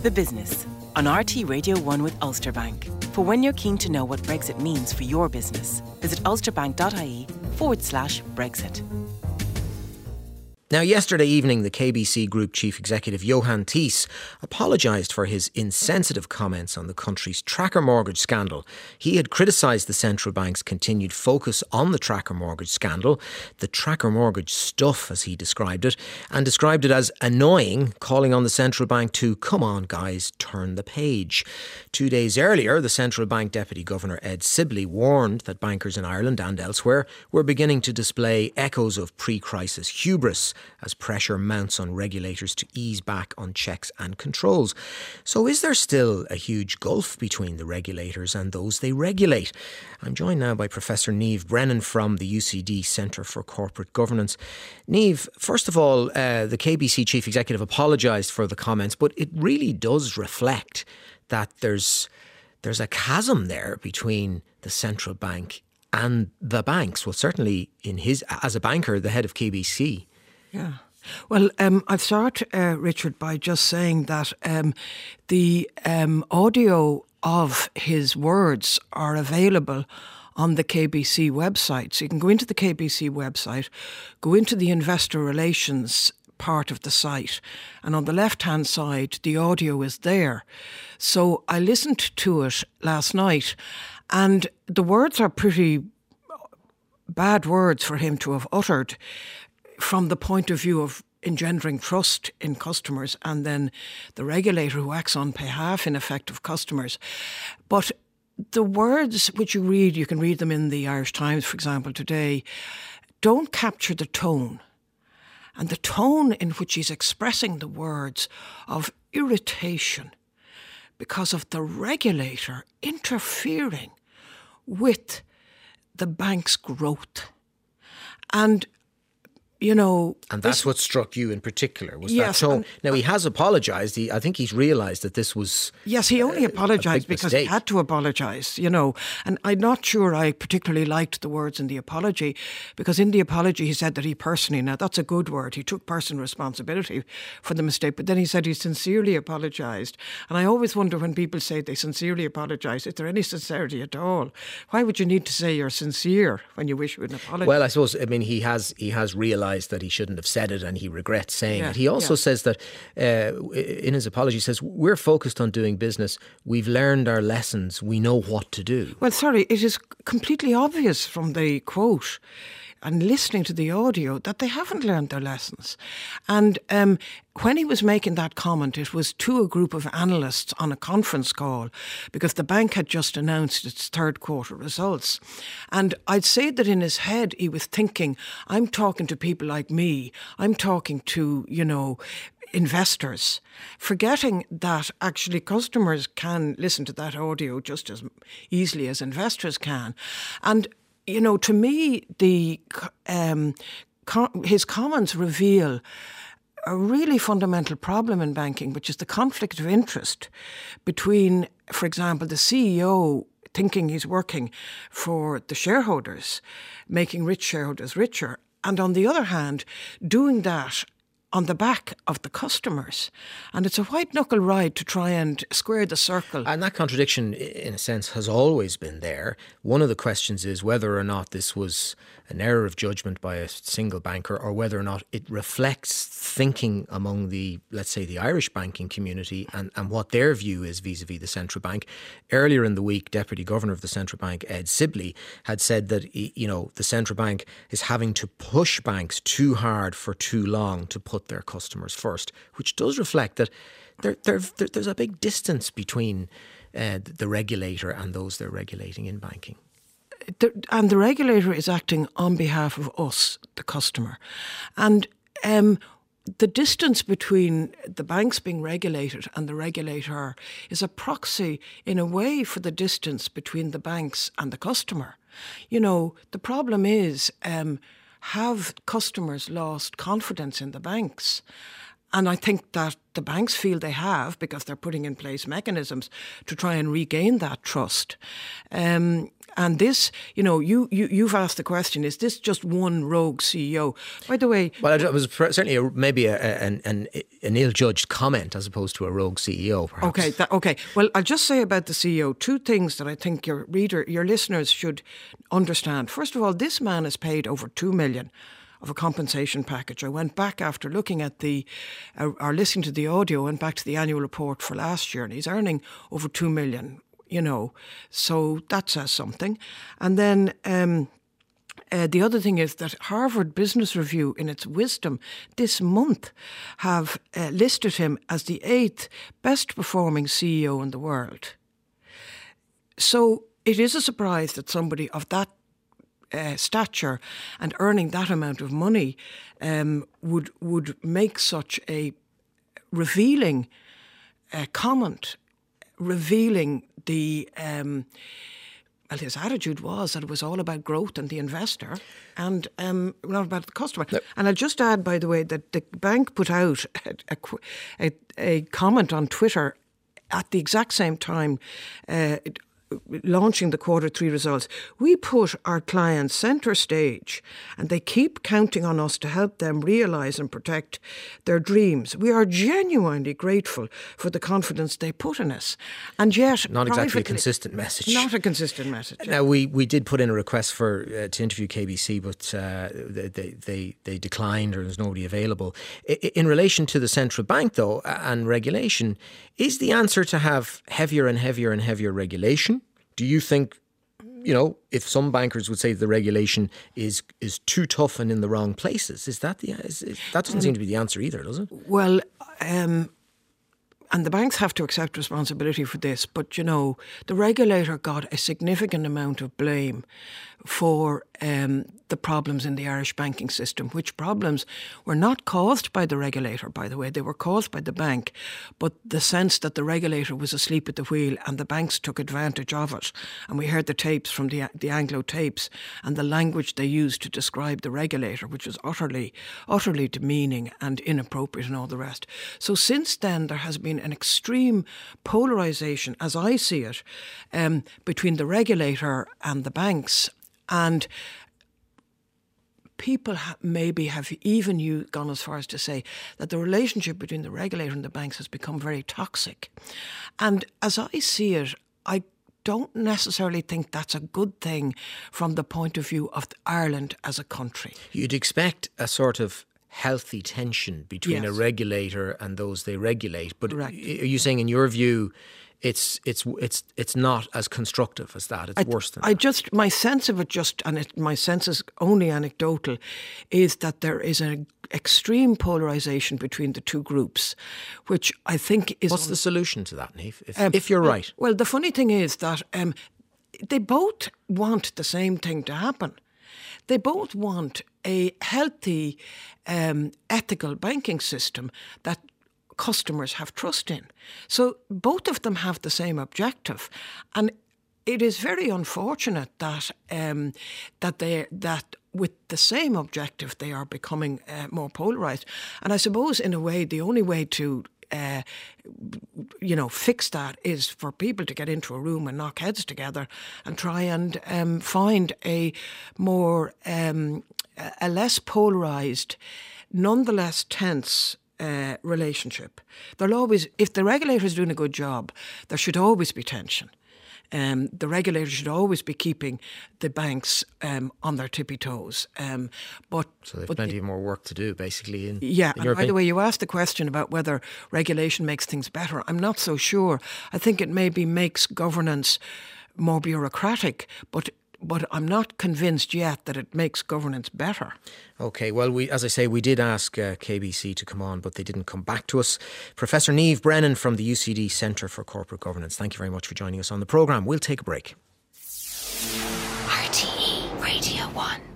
The Business on RT Radio 1 with Ulster Bank. For when you're keen to know what Brexit means for your business, visit ulsterbank.ie/Brexit. Now, yesterday evening, the KBC Group Chief Executive Johan Thies apologised for his insensitive comments on the country's tracker mortgage scandal. He had criticised the central bank's continued focus on the tracker mortgage scandal, the tracker mortgage stuff as he described it, and described it as annoying, calling on the central bank to, come on guys, turn the page. 2 days earlier, the central bank Deputy Governor Ed Sibley warned that bankers in Ireland and elsewhere were beginning to display echoes of pre-crisis hubris as pressure mounts on regulators to ease back on checks and controls. So is there still a huge gulf between the regulators and those they regulate? I'm joined now by Professor Niamh Brennan from the UCD Centre for Corporate Governance. Niamh, first of all, the KBC Chief Executive apologised for the comments, but it really does reflect that there's a chasm there between the central bank and the banks. Well, certainly as a banker, the head of KBC. Yeah. Well, I'll start, Richard, by just saying that the audio of his words are available on the KBC website. So you can go into the KBC website, go into the investor relations part of the site, and on the left-hand side, the audio is there. So I listened to it last night, and the words are pretty bad words for him to have uttered from the point of view of engendering trust in customers and then the regulator who acts on behalf, in effect, of customers. But the words which you can read them in the Irish Times, for example, today, don't capture the tone. And the tone in which he's expressing the words of irritation because of the regulator interfering with the bank's growth. And and that's what struck you in particular, was that tone. Now, he has apologised. I think he's realised that this was Yes, he only apologised because he had to apologise, And I'm not sure I particularly liked the words in the apology, because in the apology he said that now that's a good word, he took personal responsibility for the mistake, but then he said he sincerely apologised. And I always wonder when people say they sincerely apologise, is there any sincerity at all? Why would you need to say you're sincere when you wish you an apology? Well, I suppose, he has realised that he shouldn't have said it and he regrets saying it. He also says that in his apology, he says, we're focused on doing business. We've learned our lessons. We know what to do. Well, sorry, it is completely obvious from the quote and listening to the audio that they haven't learned their lessons. And when he was making that comment, it was to a group of analysts on a conference call because the bank had just announced its third quarter results. And I'd say that in his head, he was thinking, I'm talking to people like me. I'm talking to, investors, forgetting that actually customers can listen to that audio just as easily as investors can. And to me, his comments reveal a really fundamental problem in banking, which is the conflict of interest between, for example, the CEO thinking he's working for the shareholders, making rich shareholders richer, and on the other hand, doing that on the back of the customers. And it's a white-knuckle ride to try and square the circle. And that contradiction, in a sense, has always been there. One of the questions is whether or not this was an error of judgment by a single banker or whether or not it reflects thinking among the, let's say, the Irish banking community and what their view is vis-a-vis the central bank. Earlier in the week, Deputy Governor of the central bank, Ed Sibley, had said that, the central bank is having to push banks too hard for too long to put their customers first, which does reflect that there's a big distance between the regulator and those they're regulating in banking. And the regulator is acting on behalf of us, the customer. And the distance between the banks being regulated and the regulator is a proxy, in a way, for the distance between the banks and the customer. The problem is, have customers lost confidence in the banks? And I think that the banks feel they have because they're putting in place mechanisms to try and regain that trust. And this, you've asked the question: is this just one rogue CEO? By the way, well, it was certainly maybe an ill-judged comment as opposed to a rogue CEO. Perhaps. Okay. Well, I'll just say about the CEO 2 things that I think your listeners should understand. First of all, this man has paid over $2 million of a compensation package. I went back after looking at or listening to the audio, went back to the annual report for last year, and he's earning over $2 million, so that says something. And then the other thing is that Harvard Business Review, in its wisdom this month, have listed him as the 8th best performing CEO in the world. So it is a surprise that somebody of that stature and earning that amount of money would make such a revealing comment, revealing the his attitude was that it was all about growth and the investor and not about the customer. No. And I'll just add, by the way, that the bank put out a comment on Twitter at the exact same time launching the Q3 results. We put our clients centre stage and they keep counting on us to help them realise and protect their dreams. We are genuinely grateful for the confidence they put in us. And yet, not exactly a consistent message. Not a consistent message. Now, we did put in a request to interview KBC, but they declined, or there's nobody available. In relation to the central bank, though, and regulation, is the answer to have heavier and heavier and heavier regulation? Do you think, if some bankers would say the regulation is too tough and in the wrong places, that doesn't seem to be the answer either, does it? Well, and the banks have to accept responsibility for this, but, the regulator got a significant amount of blame for the problems in the Irish banking system, which problems were not caused by the regulator, by the way. They were caused by the bank, but the sense that the regulator was asleep at the wheel and the banks took advantage of it. And we heard the tapes from the Anglo tapes and the language they used to describe the regulator, which was utterly demeaning and inappropriate and all the rest. So since then, there has been an extreme polarisation, as I see it, between the regulator and the banks. And people maybe have even gone as far as to say that the relationship between the regulator and the banks has become very toxic. And as I see it, I don't necessarily think that's a good thing from the point of view of Ireland as a country. You'd expect a sort of healthy tension between a regulator and those they regulate. But Correct. Are you saying, in your view, it's not as constructive as that? It's worse than that? My sense of it my sense is only anecdotal, is that there is an extreme polarisation between the two groups, which I think is... What's the solution to that, Niamh, if you're right? Well, the funny thing is that they both want the same thing to happen. They both want a healthy, ethical banking system that customers have trust in. So both of them have the same objective, and it is very unfortunate that that with the same objective they are becoming more polarised. And I suppose, in a way, the only way to fix that is for people to get into a room and knock heads together and try and find a more a less polarised, nonetheless tense relationship. There'll always, if the regulator is doing a good job, there should always be tension. The regulator should always be keeping the banks on their tippy toes. So they've plenty more work to do, basically. In and by the way, you asked the question about whether regulation makes things better. I'm not so sure. I think it maybe makes governance more bureaucratic, but I'm not convinced yet that it makes governance better. OK, well, as I say, we did ask KBC to come on, but they didn't come back to us. Professor Niamh Brennan from the UCD Centre for Corporate Governance, thank you very much for joining us on the programme. We'll take a break. RTE Radio 1.